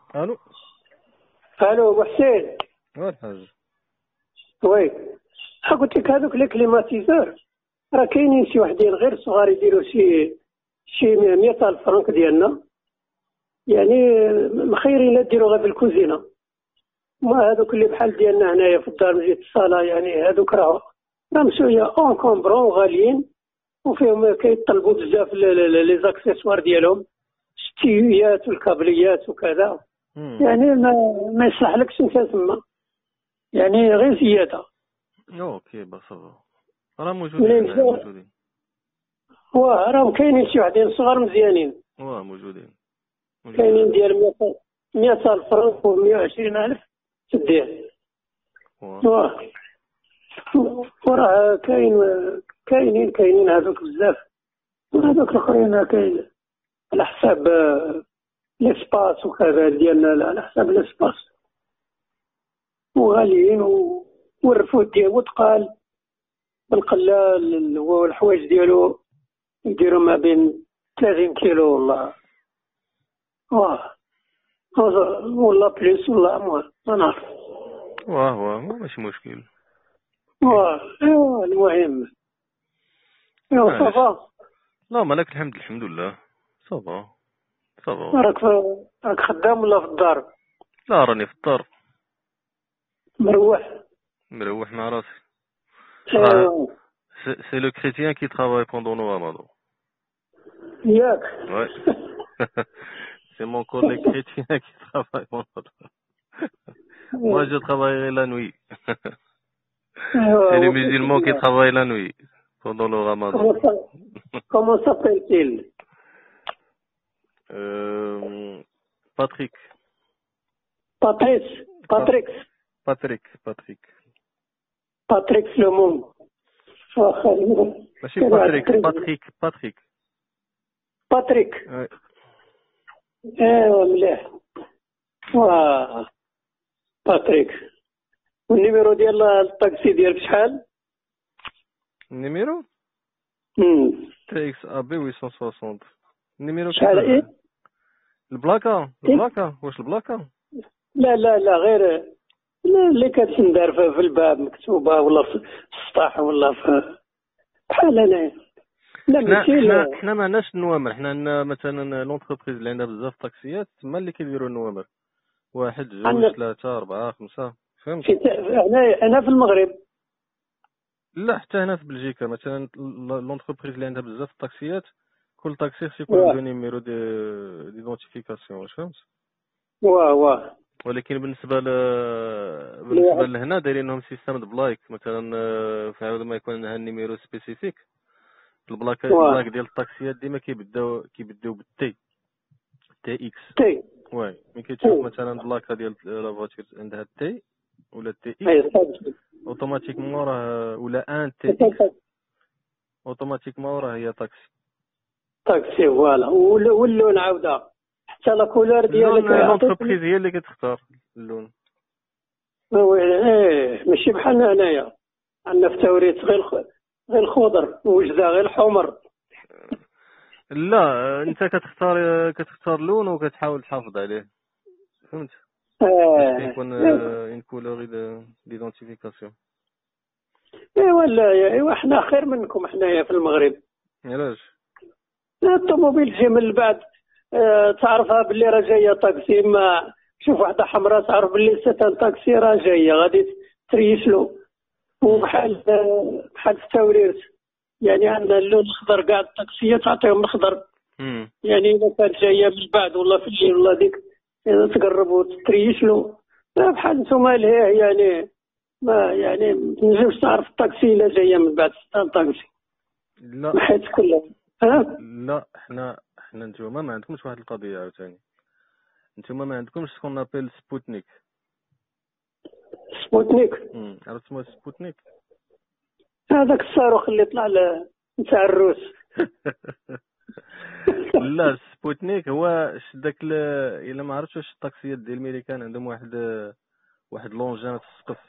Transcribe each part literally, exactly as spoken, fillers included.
الو. الو ابو حسين. وين الحاج؟ وي ها قلت لك هذوك لي كليماتيزور راه كاينين شي وحدين غير صغار يديروا شي شي مئة ألف فرنك ديالنا، يعني مخيرين لا ديروا غير في الكوزينه. ما هذوك اللي بحال ديالنا هنايا في الدار من جهه الصاله، يعني هذوك راه راه مسويه اون كومبرون وغاليين، وفيهم كيطلبوا بزاف لي زاكسيسوار ديالهم، الستيويات والكابليات وكذا. مم. يعني ما ما يصلحلكش انت تما، يعني غير زياده. اوكي بصافا، راه موجودين هنايا موجودين. واه راهم كاينين شي وحدين صغار مزيانين، واه موجودين كاينين ديال مئة ألف فرنك و مئة وعشرين ألف تديه. واه وراه كاين كاينين كاينين هذوك بزاف، وهذوك الاخرين كاين على حساب ليسباس وكذا ديالنا، على حساب ليسباس وغاليين، والرفود ديالو ثقال بالقلال، والحوايج ديالو يديروا ما بين ثلاثين كيلو والله، واه والله بليس والله اموال ما نعرف. واه واه ماشي مشكل. واه ايوا المهم ايوا صافا. لا مالك الحمد الحمد لله صافا صافا. راك راك خدام ولا في الدار؟ لا راني في الدار مروح مروح مع راسي. ايوا سي لو كريتيان كي ترافاي بوندون نو رمضان. ياك Ouais. C'est mon collègue chrétien qui travaille mon autre. Moi, je travaillerai la nuit. C'est les musulmans qui travaillent la nuit pendant le ramadan. Comment s'appelle-t-il? Euh, Patrick. Patrice. Patrick. Patrick. Patrick. Patrick Flemon. ماشي Patrick. Patrick. Patrick. Patrick. Ouais. ايوا مليح. واه باتريك. والنيميرو ديال الطاكسي ديالك شحال؟ النيميرو؟ امم تي اكس ا بي ثمانمية وستين. النيميرو شحال ايه؟ البلاكا البلاكا واش البلاكا؟ لا لا لا غير اللي كتندار في الباب مكتوبه، ولا في السطح، ولا في بحال هنايا. لا ماشي حنا حنا ما عندناش النوامر. حنا عندنا مثلا لونتربريز اللي عندها بزاف طاكسيات تما اللي كيديروا النوامر، واحد جوج ثلاثة أربعة خمسة، فهمت؟ هنا أنا في المغرب. لا حتى هنا في بلجيكا مثلا لونتربريز اللي عندها بزاف طاكسيات كل طاكسي خصو يكون عنده نيميرو دي ديدونتيفيكاسيون، فهمت؟ واه واه ولكن بالنسبه ل بالنسبه لهنا دايرينهم سيستم د بلايك، مثلا في عوض ما يكون عندها النيميرو سبيسيفيك البلاك البلاك ديال الطاكسيات ديما كيبداو كيبداو بالتي تي اكس تي. واي ملي كتشوف مثلا بلاكه ديال لا فواتير عندها تي ولا تي اكس اوتوماتيكمون راه ولا ان تي اكس اوتوماتيكمون راه هي طاكسي. طاكسي فوالا. واللون عاوده حتى لا كولور ديالك لونتربريز هي اللي كتختار اللون. ايه ماشي بحالنا هنايا عندنا في توريت غير غير الخضر، وجده غير الحمر. لا انت كتختار كتختار لون وكتحاول تحافظ عليه، فهمت؟ اه يكون اون كولور ديدونتيفيكاسيون. ايوا لا ايوا حنا خير منكم حنايا في المغرب. علاش؟ الطوموبيل تجي من بعد اه تعرفها باللي راه جايه طاكسي، ما شوف واحده حمراء تعرف باللي ستان طاكسي راه جايه غادي تريسلو. وبحال بحال في التوريرت يعني عندنا اللون الاخضر، كاع الطاكسيات تعطيهم الاخضر. يعني اذا كانت جايه من بعد ولا في الليل ولا ديك اذا تقرب وتريسلو بحال نتوما لهيه، يعني ما يعني ما تنجمش تعرف الطاكسي الا جايه من بعد ستان طاكسي. لا حيت كلها ها لا حنا حنا نتوما ما عندكمش واحد القضيه عاوتاني. نتوما ما عندكمش سكون ابل سبوتنيك. سبوتنيك امم عرفت اسمه سبوتنيك؟ هذاك الصاروخ اللي طلع نتاع الروس. لا سبوتنيك هو داك الا ما عرفتش واش الطاكسيات ديال الميريكان عندهم واحد واحد لونجان في السقف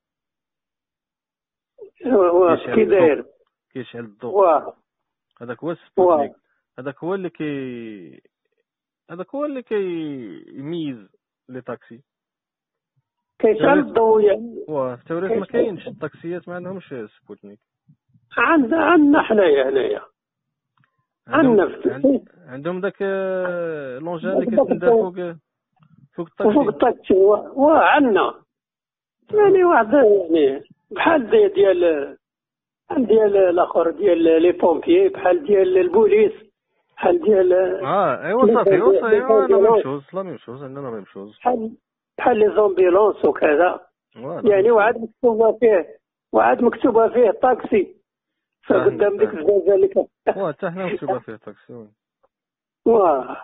كي داير كيشعل الضوء. هذاك هو سبوتنيك. هذاك هو اللي كي هذاك هو اللي كيميز لي طاكسي كيشعل الضوء يعني. واه في توريس ما كاينش الطاكسيات، ما عندهمش سبوتنيك. عندنا عندنا حنايا هنايا عندنا في عندهم داك لونجان اللي كتندار فوق فوق الطاكسي. فوق الطاكسي واه عندنا يعني واحد يعني بحال ديال ديال الاخر ديال لي بومبيي، بحال ديال البوليس، بحال ديال اه ايوا صافي وصافي لا ميم شوز لا ميم شوز عندنا ميم شوز بحال بحال لي زومبيلونس وكذا يعني. وعاد مكتوبه فيه وعاد مكتوبه فيه طاكسي فقدام ديك الزازه اللي كان واه حتى حنا مكتوبه فيه طاكسي واه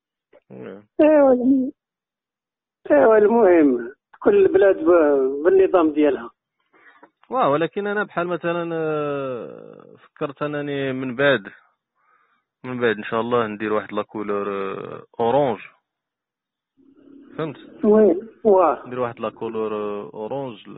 ايوا ايوا المهم كل بلاد بالنظام ديالها. واه ولكن انا بحال مثلا فكرت انني من بعد من بعد ان شاء الله ندير واحد لا كولور اورانج، فهمت؟ وي واه ندير واحد لا كولور اورانج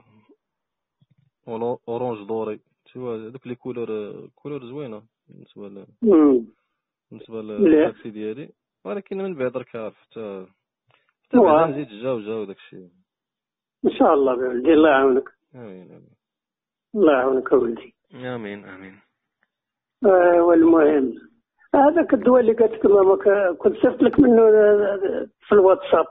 ولا اورانج دوري، شتو دوك لي كولور كولور زوينه بالنسبه ل بالنسبه للطاكسي ديالي. ولكن من بعد راك عارف حتى حتى بعدا نزيد الجوجه وداك الشيء ان شاء الله بولدي. الله يعاونك. امين امين. الله يعاونك ولدي. امين امين. آه والمهم هذاك الدواء اللي قالت لك ماما كنت صيفط لك منه في الواتساب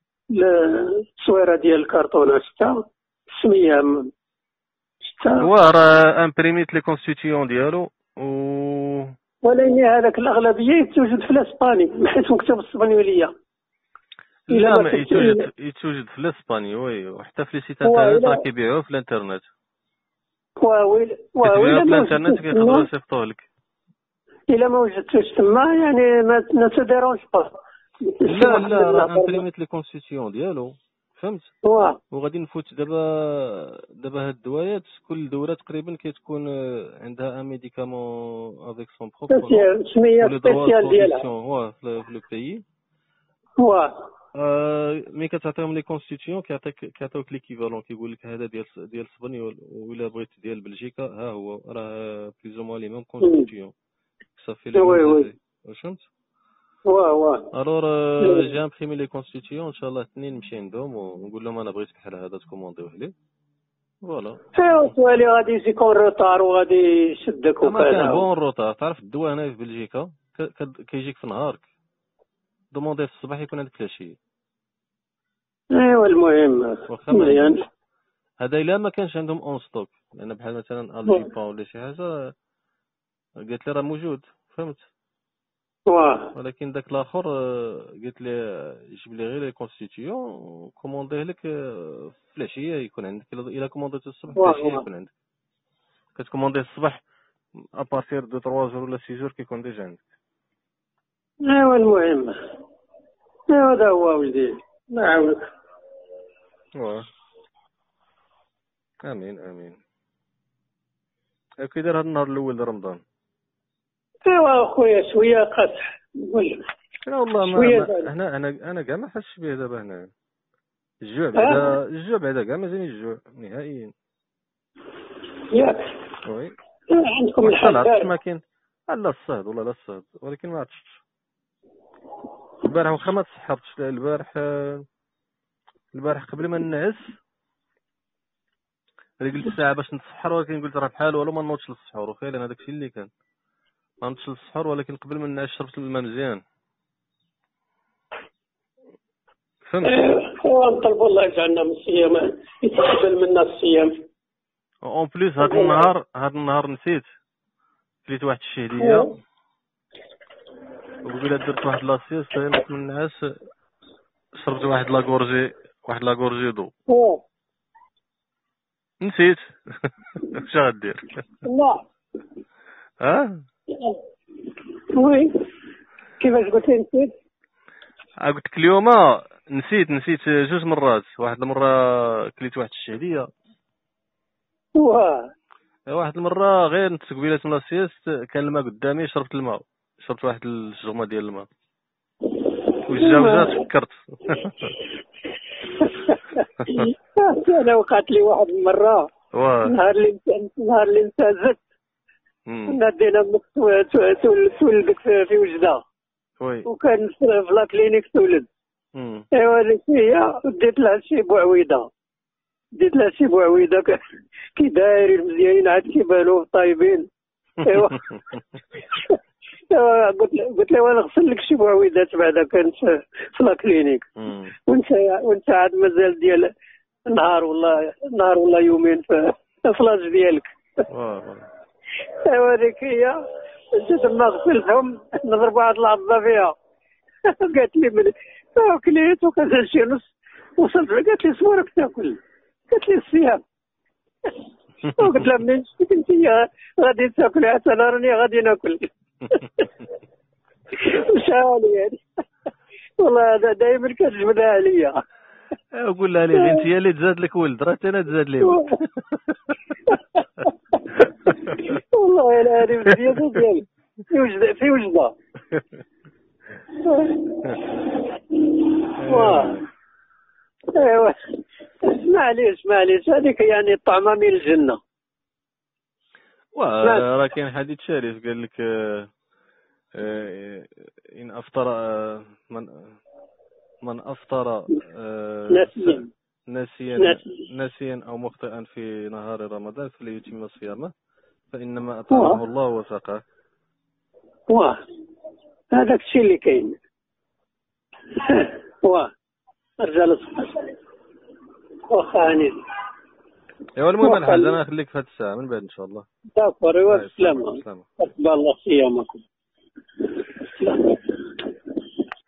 التصويره ديال الكرتونه شتا السميه شتا هو راه امبريميت لي كونستيتيون ديالو و ولكن هذاك الاغلبيه توجد في الاسباني حيت مكتوب الاسبانيوليه. لا ما يتوجد يتوجد في الاسباني وي، وحتى في لي سيت انترنت راه كيبيعوه في الانترنت. واويل واويل في الانترنت كيقدروا يصيفطوه لك. الا ما وجدتوش تما يعني ما تديروش با. لا لا راه امبريميت لي كونستيتيون ديالو، فهمت؟ واه وغادي نفوت دابا دابا هاد الدوايات كل دوله تقريبا كتكون عندها ان ميديكامون افيك سون بروبر سميه سبيسيال ديالها واه في لو بيي. واه مي كتعطيهم لي كونستيتيون كيعطيك كيعطيوك ليكيفالون، كيقول لك هذا ديال ديال اسبانيا ولا بغيت ديال بلجيكا ها هو راه بليزو موا لي ميم كونستيتيون صافي لي ميم فهمت؟ واه واه الور جي امبريمي لي كونستيتيون ان شاء الله الاثنين نمشي عندهم ونقول لهم انا بغيت بحال هذا تكومونديوه لي فوالا. ايوا سوالي غادي يكون روطار وغادي يشدك وكذا. ما كان بون روطار. تعرف الدواء هنا في بلجيكا كيجيك في نهارك، دوموندي في الصباح يكون عندك في العشيه. ايوا المهم مزيان هذا الا ما كانش عندهم اون ستوك، لان بحال مثلا الجيبا ولا شي حاجه قالت لي راه موجود، فهمت؟ واه ولكن داك الاخر قالت لي جيب لي غير لي كونستيتيون كومونديه لك في العشيه يكون عندك. الا كومونديت الصبح في العشيه يكون عندك. كتكوموندي الصباح ابارتير دو ثلاثة جور ولا ستة جور كيكون ديجا عندك. ايوا المهم ايوا هذا هو ولدي. الله يعاونك. واه امين امين. كي داير هذا النهار الاول د رمضان؟ ايوا خويا شويه قاصح نقول. لا والله ما هنا انا انا كاع ما حسش به دابا هنا. الجوع بعدا الجوع بعدا كاع مازال الجوع نهائيا. ياك وي عندكم الحال ما كاين لا الصهد ولا لا الصهد، ولكن ما عرفتش البارح واخا ما تسحرتش. البارح البارح قبل ما ننعس اللي قلت الساعه باش نتسحر، ولكن قلت راه بحال والو ما نوضش للسحور. وفعلا هذاك الشيء اللي كان ما نوضش للسحور، ولكن قبل ما ننعس شربت الماء مزيان، فهمت؟ ايوا نطلبوا الله يجعلنا من الصيام يتقبل منا الصيام. اون بليس هذا النهار هذا النهار نسيت كليت واحد الشهديه وقبيله درت واحد لاسيس كنت من النعاس شربت واحد لاكورجي واحد لاكورجي دو نسيت. اش غدير؟ لا ها وي كيفاش قلت نسيت؟ قلت لك اليوم نسيت نسيت جوج مرات. واحد المره كليت واحد الشهديه واه واحد المره غير نت قبيله من لاسيست كان الماء قدامي شربت الماء شربت واحد الجرمه ديال الماء وجاوزات فكرت. انا وقعت لي واحد المره نهار اللي نهار اللي انتزت نادينا امك تولدت في وجده وي وكان في لا كلينيك تولد ايوا هذيك هي. ديت لها شي بوعويده ديت لها شي بوعويده كي دايرين مزيانين عاد كيبانو طايبين. ايوا ايوا قلت قلت لها وانا نغسل لك شي بوعويدات بعدا كانت في لاكلينيك، وانت وانت عاد مازال ديال نهار ولا نهار ولا يومين في الفلاج ديالك. ايوا هذيك هي. جيت ما غسلتهم نضرب واحد العضه فيها. قالت لي من كليت وكذا شي نص وصلت قالت لي صورك تاكل. قالت لي الصيام. وقلت لها منين شفتك انت غادي تاكل حتى انا راني غادي ناكل. وشاولي يعني والله هذا دائما كتجبدها عليا. قول لها لي انت هي اللي تزاد لك ولد راه انا تزاد لي ولد. والله انا هذه الزياده ديالي في وجده في وجده. ايوا معليش معليش هذيك يعني الطعمه من الجنه. واه راه كاين حديث شريف قال لك ان افطر من من افطر ناسيا ناسيا ناسيا او مخطئا في نهار رمضان فليتم صيامه فانما اطعمه الله وسقاه. واه هذاك الشيء اللي كاين. واه رجال الصحه واخا عنيد. ايوا المهم الحاج انا نخليك في هذه الساعه من بعد ان شاء الله. داكور. ايوا بالسلامه. تقبل الله صيامكم.